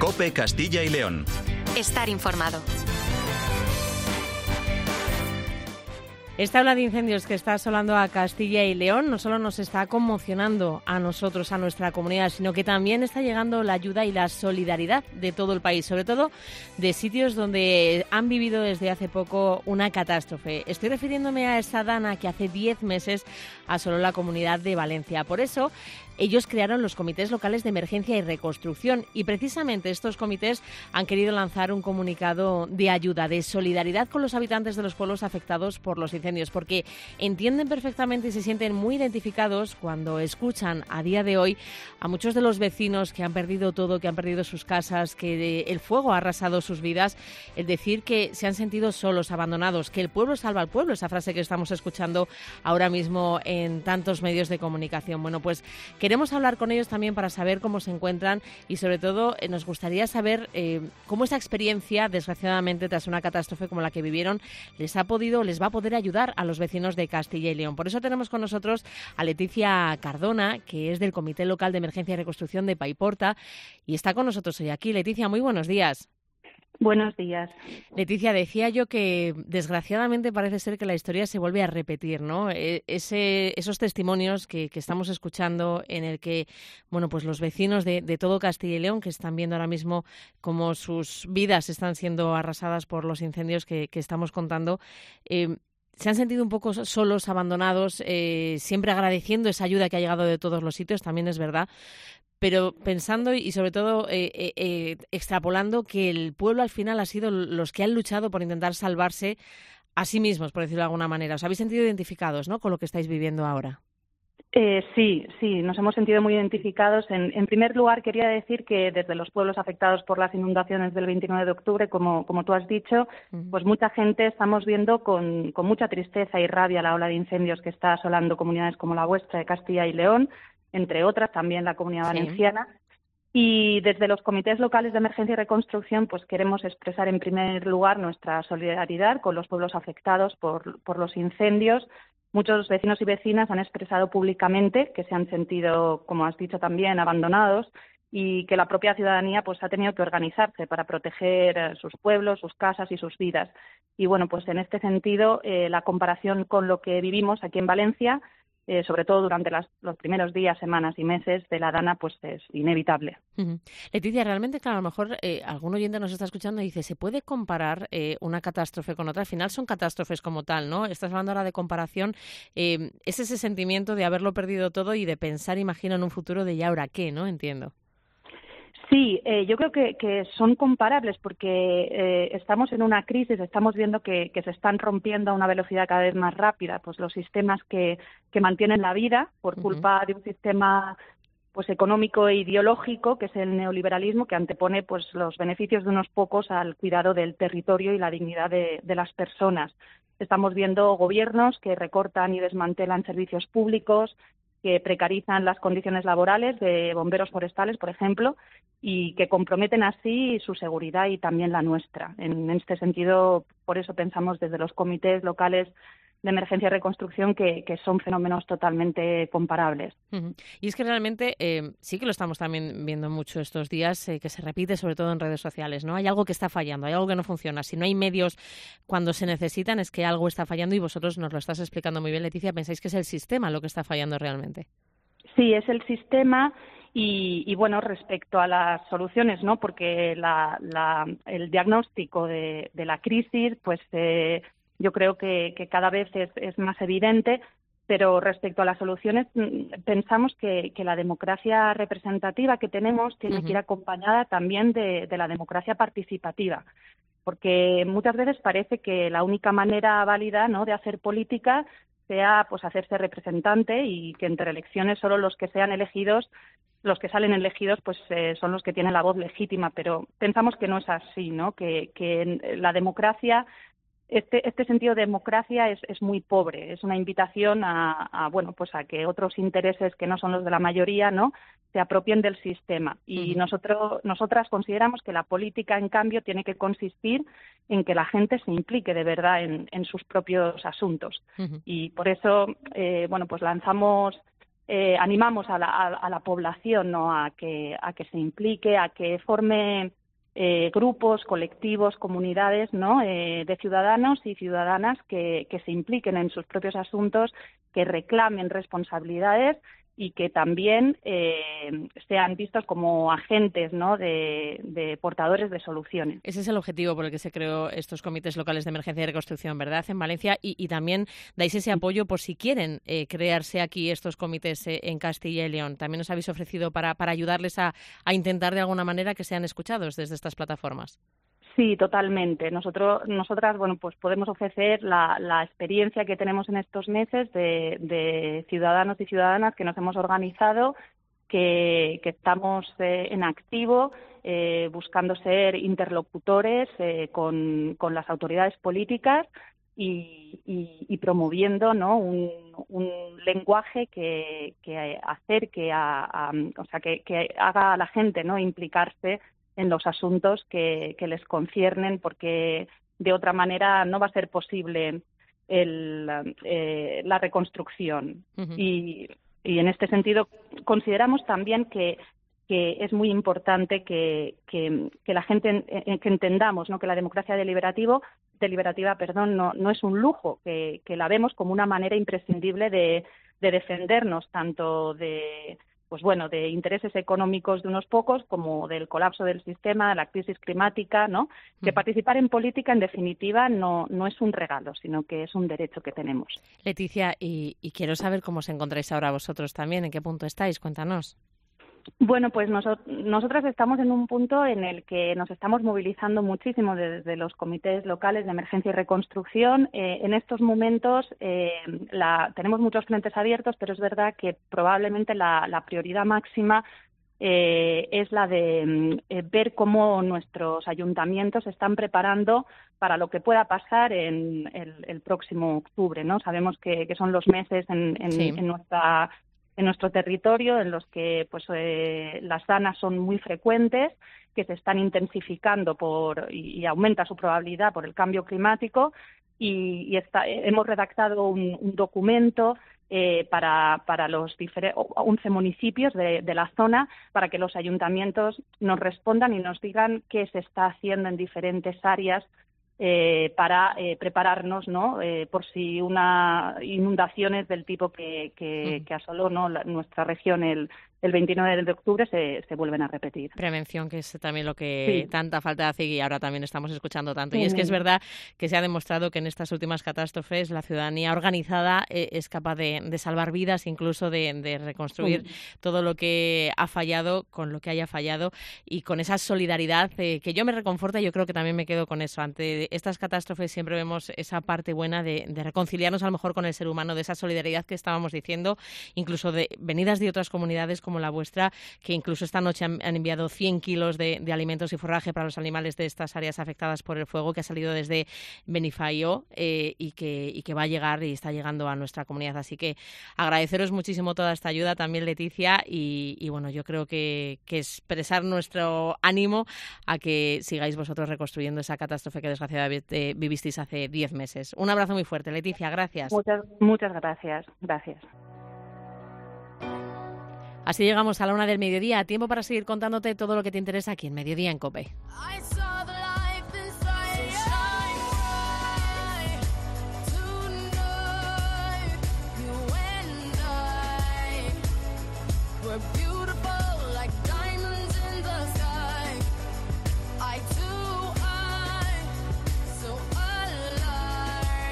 COPE Castilla y León. Estar informado. Esta ola de incendios que está asolando a Castilla y León no solo nos está conmocionando a nosotros, a nuestra comunidad, sino que también está llegando la ayuda y la solidaridad de todo el país, sobre todo de sitios donde han vivido desde hace poco una catástrofe. Estoy refiriéndome a esa dana que hace 10 meses asoló la comunidad de Valencia. Por eso, ellos crearon los comités locales de emergencia y reconstrucción y precisamente estos comités han querido lanzar un comunicado de ayuda, de solidaridad con los habitantes de los pueblos afectados por los incendios, porque entienden perfectamente y se sienten muy identificados cuando escuchan a día de hoy a muchos de los vecinos que han perdido todo, que han perdido sus casas, que el fuego ha arrasado sus vidas, el decir que se han sentido solos, abandonados, que el pueblo salva al pueblo, esa frase que estamos escuchando ahora mismo en tantos medios de comunicación. Bueno, pues queremos hablar con ellos también para saber cómo se encuentran y, sobre todo, nos gustaría saber cómo esa experiencia, desgraciadamente, tras una catástrofe como la que vivieron, les va a poder ayudar a los vecinos de Castilla y León. Por eso tenemos con nosotros a Leticia Cardona, que es del Comité Local de Emergencia y Reconstrucción de Paiporta, y está con nosotros hoy aquí. Leticia, muy buenos días. Buenos días. Leticia, decía yo que desgraciadamente parece ser que la historia se vuelve a repetir, ¿no? Esos testimonios que estamos escuchando en el que, bueno, pues los vecinos de todo Castilla y León que están viendo ahora mismo cómo sus vidas están siendo arrasadas por los incendios que estamos contando, se han sentido un poco solos, abandonados, siempre agradeciendo esa ayuda que ha llegado de todos los sitios, también es verdad. Pero pensando y sobre todo extrapolando que el pueblo al final ha sido los que han luchado por intentar salvarse a sí mismos, por decirlo de alguna manera. Os habéis sentido identificados, ¿no?, con lo que estáis viviendo ahora. Sí, nos hemos sentido muy identificados. En primer lugar, quería decir que desde los pueblos afectados por las inundaciones del 29 de octubre, como tú has dicho, pues mucha gente estamos viendo con mucha tristeza y rabia la ola de incendios que está asolando comunidades como la vuestra de Castilla y León, entre otras, también la Comunidad Valenciana. Y desde los comités locales de emergencia y reconstrucción, pues queremos expresar en primer lugar nuestra solidaridad con los pueblos afectados por los incendios. Muchos vecinos y vecinas han expresado públicamente que se han sentido, como has dicho también, abandonados y que la propia ciudadanía pues ha tenido que organizarse para proteger sus pueblos, sus casas y sus vidas. Y bueno, pues en este sentido, la comparación con lo que vivimos aquí en Valencia, sobre todo durante los primeros días, semanas y meses de la dana, pues es inevitable. Leticia, realmente, claro, a lo mejor algún oyente nos está escuchando y dice, ¿se puede comparar una catástrofe con otra? Al final son catástrofes como tal, ¿no? Estás hablando ahora de comparación. Es ese sentimiento de haberlo perdido todo y de pensar, imagino, en un futuro de ¿y ahora qué?, ¿no? Entiendo. Sí, yo creo que son comparables porque estamos en una crisis, estamos viendo que se están rompiendo a una velocidad cada vez más rápida pues los sistemas que mantienen la vida por culpa de un sistema pues económico e ideológico que es el neoliberalismo, que antepone pues los beneficios de unos pocos al cuidado del territorio y la dignidad de las personas. Estamos viendo gobiernos que recortan y desmantelan servicios públicos, que precarizan las condiciones laborales de bomberos forestales, por ejemplo, y que comprometen así su seguridad y también la nuestra. En este sentido, por eso pensamos desde los comités locales de emergencia y reconstrucción que son fenómenos totalmente comparables. Y es que realmente sí que lo estamos también viendo mucho estos días, que se repite sobre todo en redes sociales, ¿no? Hay algo que está fallando, hay algo que no funciona. Si no hay medios cuando se necesitan, es que algo está fallando y vosotros nos lo estás explicando muy bien, Leticia. ¿Pensáis que es el sistema lo que está fallando realmente? Sí, es el sistema. Y bueno, respecto a las soluciones, ¿no? Porque el diagnóstico de la crisis, pues yo creo que cada vez es más evidente, pero respecto a las soluciones, pensamos que la democracia representativa que tenemos tiene que ir acompañada también de la democracia participativa, porque muchas veces parece que la única manera válida, ¿no?, de hacer política sea pues hacerse representante y que entre elecciones solo los que sean elegidos, los que salen elegidos, pues son los que tienen la voz legítima, pero pensamos que no es así, ¿no? Que la democracia, este sentido de democracia es muy pobre, es una invitación a que otros intereses que no son los de la mayoría, ¿no?, se apropien del sistema. Y nosotras consideramos que la política, en cambio, tiene que consistir en que la gente se implique de verdad en sus propios asuntos. Y por eso, pues lanzamos animamos a la población, ¿no?, a que se implique, a que forme grupos, colectivos, comunidades, ¿no?, de ciudadanos y ciudadanas que se impliquen en sus propios asuntos, que reclamen responsabilidades y que también sean vistos como agentes, ¿no?, de portadores de soluciones. Ese es el objetivo por el que se creó estos comités locales de emergencia y reconstrucción, ¿verdad?, en Valencia, y también dais ese apoyo por si quieren crearse aquí estos comités en Castilla y León. También os habéis ofrecido para ayudarles a intentar de alguna manera que sean escuchados desde estas plataformas. Sí, totalmente. Nosotras, bueno, pues podemos ofrecer la experiencia que tenemos en estos meses de ciudadanos y ciudadanas que nos hemos organizado, que estamos en activo, buscando ser interlocutores con las autoridades políticas y promoviendo, ¿no?, un lenguaje que acerque que haga a la gente, ¿no?, implicarse en los asuntos que les conciernen, porque de otra manera no va a ser posible la reconstrucción. Uh-huh. Y en este sentido consideramos también que es muy importante que la gente que entendamos, ¿no?, que la democracia deliberativa, no es un lujo, que la vemos como una manera imprescindible de defendernos tanto de intereses económicos de unos pocos, como del colapso del sistema, de la crisis climática, ¿no? Que participar en política, en definitiva, no es un regalo, sino que es un derecho que tenemos. Leticia, y quiero saber cómo os encontráis ahora vosotros también, ¿en qué punto estáis? Cuéntanos. Bueno, pues nosotras estamos en un punto en el que nos estamos movilizando muchísimo desde los comités locales de emergencia y reconstrucción. En estos momentos tenemos muchos frentes abiertos, pero es verdad que probablemente la prioridad máxima es la de ver cómo nuestros ayuntamientos se están preparando para lo que pueda pasar en el próximo octubre, ¿no? Sabemos que son los meses en nuestro territorio en los que las danas son muy frecuentes, que se están intensificando y aumenta su probabilidad por el cambio climático, y hemos redactado un documento para los 11 municipios de la zona, para que los ayuntamientos nos respondan y nos digan qué se está haciendo en diferentes áreas para prepararnos, ¿no?, por si una inundaciones del tipo que asoló, ¿no?, nuestra región el 29 de octubre se vuelven a repetir. Prevención, que es también lo que tanta falta hace y ahora también estamos escuchando tanto. Y es que es verdad que se ha demostrado que en estas últimas catástrofes la ciudadanía organizada es capaz de salvar vidas, incluso de reconstruir todo lo que ha fallado, con lo que haya fallado, y con esa solidaridad que yo me reconforta. Yo creo que también me quedo con eso. Ante estas catástrofes siempre vemos esa parte buena de reconciliarnos a lo mejor con el ser humano, de esa solidaridad que estábamos diciendo, incluso de venidas de otras comunidades como la vuestra, que incluso esta noche han enviado 100 kilos de alimentos y forraje para los animales de estas áreas afectadas por el fuego, que ha salido desde Benifaió y que va a llegar y está llegando a nuestra comunidad. Así que agradeceros muchísimo toda esta ayuda también, Leticia, y bueno, yo creo que expresar nuestro ánimo a que sigáis vosotros reconstruyendo esa catástrofe que desgraciadamente vivisteis hace 10 meses. Un abrazo muy fuerte, Leticia, gracias. Muchas gracias. Gracias. Así llegamos a la 1 del mediodía, tiempo para seguir contándote todo lo que te interesa aquí en Mediodía en COPE.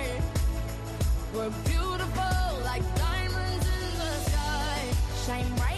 We're beautiful like diamonds in the sky. Shine bright.